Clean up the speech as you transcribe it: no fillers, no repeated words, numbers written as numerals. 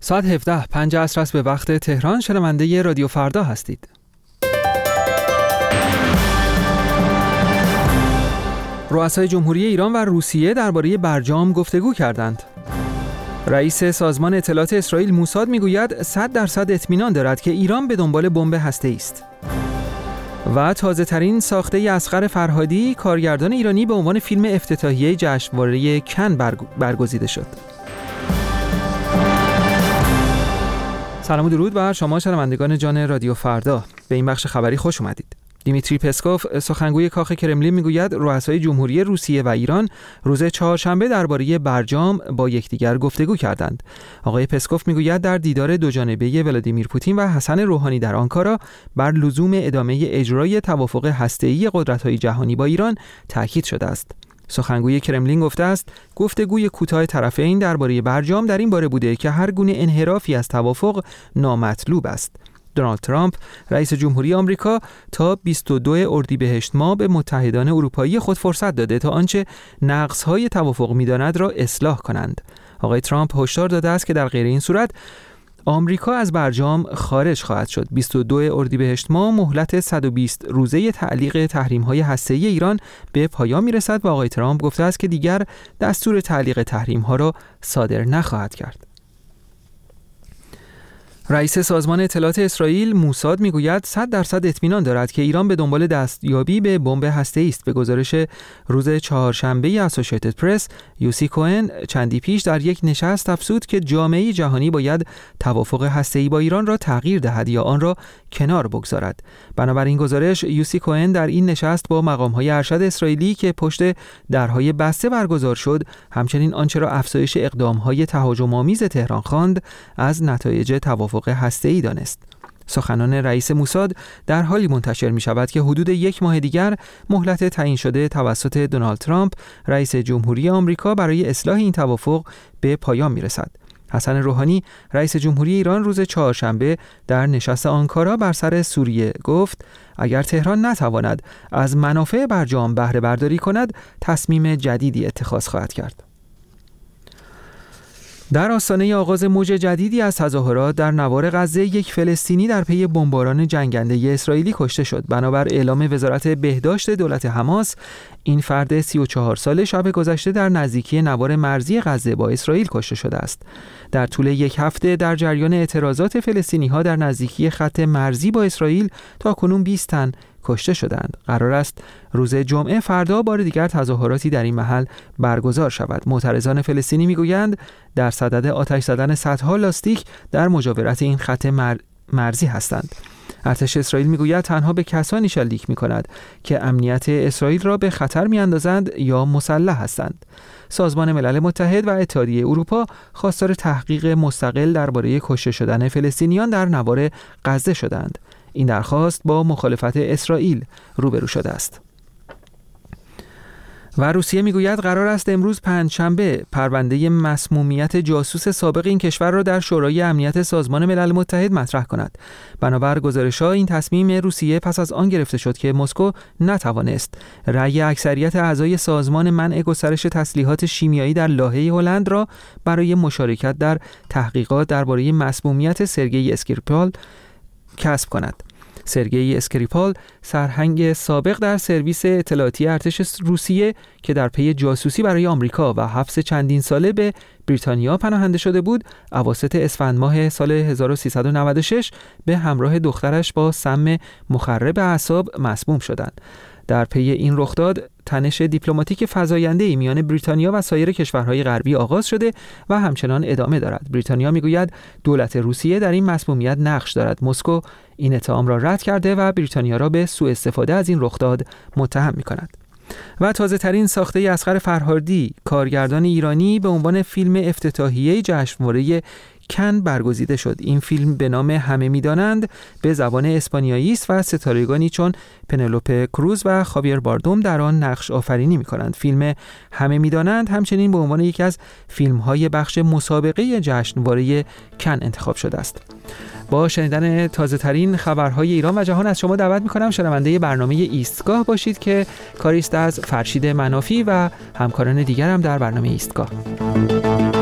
ساعت 17:05 عصر است به وقت تهران. شنونده رادیو فردا هستید. رؤسای جمهوری ایران و روسیه درباره برجام گفتگو کردند. رئیس سازمان اطلاعات اسرائیل موساد میگوید 100% اطمینان دارد که ایران به دنبال بمب هسته‌ای است. و تازه ترین ساخته اصغر فرهادی، کارگردان ایرانی، به عنوان فیلم افتتاحیه جشنواره کن برگزیده شد. سلام و درود بر شما شنوندگان جان رادیو فردا. به این بخش خبری خوش اومدید. دیمیتری پسکوف، سخنگوی کاخ کرملین، میگوید رؤسای جمهوری روسیه و ایران روز چهارشنبه درباره برجام با یکدیگر گفتگو کردند. آقای پسکوف میگوید در دیدار دوجانبه ولادیمیر پوتین و حسن روحانی در آنکارا بر لزوم ادامه اجرای توافق هسته‌ای قدرت‌های جهانی با ایران تاکید شده است. سخنگوی کرملین گفته است گفتگوی کوتاه طرفین درباره برجام در این باره بوده که هر گونه انحرافی از توافق نامطلوب است. دونالد ترامپ، رئیس جمهوری آمریکا، تا 22 اردیبهشت ماه به متحدان اروپایی خود فرصت داده تا آنچه نقص‌های توافق می‌داند را اصلاح کنند. آقای ترامپ هشدار داده است که در غیر این صورت آمریکا از برجام خارج خواهد شد. 22 اردیبهشت ماه مهلت 120 روزه تعلیق تحریم‌های هسته‌ای ایران به پایان می‌رسد و آقای ترامپ گفته است که دیگر دستور تعلیق تحریم‌ها را صادر نخواهد کرد. رئیس سازمان اطلاعات اسرائیل موساد میگوید 100% اطمینان دارد که ایران به دنبال دستیابی به بمب هسته‌ای است. به گزارش روز چهارشنبه اسوسییتد پرس، یوسی کوهن چندی پیش در یک نشست افزود که جامعه جهانی باید توافق هسته‌ای با ایران را تغییر دهد یا آن را کنار بگذارد. بنابراین گزارش، یوسی کوهن در این نشست با مقام‌های ارشد اسرائیلی که پشت درهای بسته برگزار شد، همچنین آنچه را افزایش اقدام‌های تهاجم‌آمیز تهران خواند، از نتایج توافق هسته‌ای دانست. سخنان رئیس موساد در حالی منتشر می شود که حدود یک ماه دیگر مهلت تعیین شده توسط دونالد ترامپ، رئیس جمهوری آمریکا، برای اصلاح این توافق به پایان می رسد. حسن روحانی، رئیس جمهوری ایران، روز چهارشنبه در نشست آنکارا بر سر سوریه گفت اگر تهران نتواند از منافع برجام بهره برداری کند، تصمیم جدیدی اتخاذ خواهد کرد. در آستانه آغاز موج جدیدی از تظاهرات در نوار غزه، یک فلسطینی در پی بمباران جنگنده اسرائیلی کشته شد. بنابر اعلام وزارت بهداشت دولت حماس، این فرد 34 ساله شب گذشته در نزدیکی نوار مرزی غزه با اسرائیل کشته شده است. در طول یک هفته در جریان اعتراضات فلسطینی‌ها در نزدیکی خط مرزی با اسرائیل تاکنون 20 تن کشته شدند. قرار است روز جمعه فردا بار دیگر تظاهراتی در این محل برگزار شود. معترضان فلسطینی میگویند در صدد آتش زدن صدها لاستیک در مجاورت این خط مرزی هستند. ارتش اسرائیل میگوید تنها به کسانی شلیک میکند که امنیت اسرائیل را به خطر میاندازند یا مسلح هستند. سازمان ملل متحد و اتحادیه اروپا خواستار تحقیق مستقل درباره کشته شدن فلسطینیان در نوار غزه شدند. این درخواست با مخالفت اسرائیل روبرو شده است. و روسیه میگوید قرار است امروز پنجشنبه پرونده مسمومیت جاسوس سابق این کشور را در شورای امنیت سازمان ملل متحد مطرح کند. بنابر گزارش‌ها این تصمیم روسیه پس از آن گرفته شد که مسکو نتوانست رأی اکثریت اعضای سازمان منع گسترش تسلیحات شیمیایی در لاهه هلند را برای مشارکت در تحقیقات درباره مسمومیت سرگئی اسکریپال کسب کند. سرگئی اسکریپال، سرهنگ سابق در سرویس اطلاعاتی ارتش روسیه که در پی جاسوسی برای آمریکا و حبس چندین ساله به بریتانیا پناهنده شده بود، اواسط اسفند ماه سال 1396 به همراه دخترش با سم مخرب اعصاب مسموم شدند. در پی این رخداد تنش دیپلماتیک فزاینده‌ای میان بریتانیا و سایر کشورهای غربی آغاز شده و همچنان ادامه دارد. بریتانیا میگوید دولت روسیه در این مسمومیت نقش دارد. مسکو این اتهام را رد کرده و بریتانیا را به سوء استفاده از این رخداد متهم می‌کند. و تازه ترین ساخته اصغر فرهادی، کارگردان ایرانی، به عنوان فیلم افتتاحیه جشنواره کن برگزیده شد. این فیلم به نام همه میدانند به زبان اسپانیایی است و ستارگانی چون پنلوپه کروز و خاویر باردوم در آن نقش آفرینی می‌کنند. فیلم همه میدانند همچنین به عنوان یکی از فیلم‌های بخش مسابقه جشنواره کن انتخاب شده است. با شنیدن تازه‌ترین خبرهای ایران و جهان از شما دعوت می‌کنم شنونده برنامه ایستگاه باشید که کاری است از فرشید منافی و همکاران دیگر هم در برنامه ایستگاه.